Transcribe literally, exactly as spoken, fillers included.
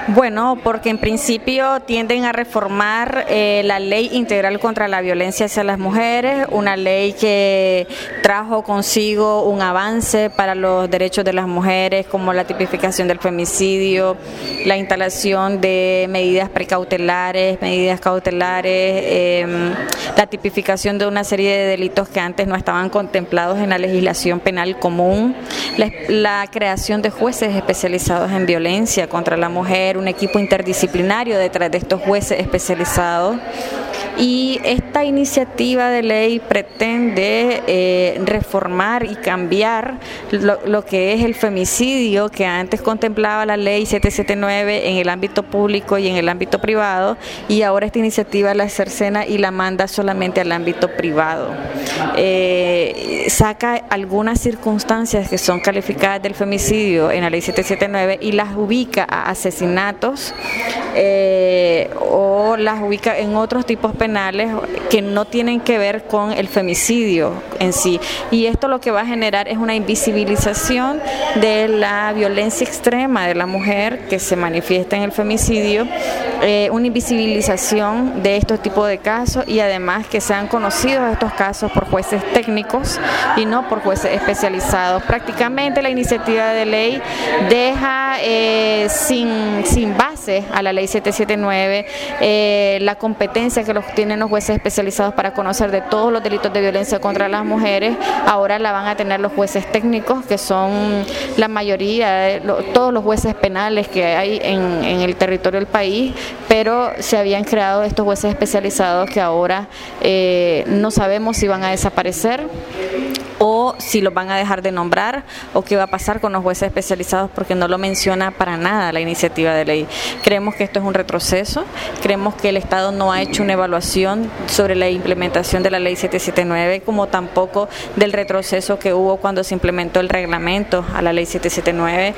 Bueno, porque en principio tienden a reformar eh, la Ley Integral contra la Violencia hacia las Mujeres, una ley que trajo consigo un avance para los derechos de las mujeres, como la tipificación del femicidio, la instalación de medidas precautelares, medidas cautelares, eh, la tipificación de una serie de delitos que antes no estaban contemplados en la legislación penal común, la, la creación de jueces especializados en violencia contra la mujer, un equipo interdisciplinario detrás de estos jueces especializados. Y esta iniciativa de ley pretende eh, reformar y cambiar lo, lo que es el femicidio que antes contemplaba la ley setecientos setenta y nueve en el ámbito público y en el ámbito privado, y ahora esta iniciativa la cercena y la manda solamente al ámbito privado. Eh, saca algunas circunstancias que son calificadas del femicidio en la ley setecientos setenta y nueve y las ubica a asesinatos eh, o las ubica en otros tipos penales que no tienen que ver con el femicidio en sí, y esto lo que va a generar es una invisibilización de la violencia extrema de la mujer que se manifiesta en el femicidio, eh, una invisibilización de estos tipos de casos, y además que sean conocidos estos casos por jueces técnicos y no por jueces especializados. Prácticamente la iniciativa de ley deja eh, sin, sin base a la ley setecientos setenta y nueve eh, la competencia que los tienen los jueces especializados para conocer de todos los delitos de violencia contra las mujeres. Ahora la van a tener los jueces técnicos, que son la mayoría, lo, todos los jueces penales que hay en, en el territorio del país, pero se habían creado estos jueces especializados que ahora eh, no sabemos si van a desaparecer o si los van a dejar de nombrar, o qué va a pasar con los jueces especializados, porque no lo menciona para nada la iniciativa de ley. Creemos que esto es un retroceso, creemos que el Estado no ha hecho una evaluación sobre la implementación de la ley setecientos setenta y nueve, como tampoco del retroceso que hubo cuando se implementó el reglamento a la ley setecientos setenta y nueve.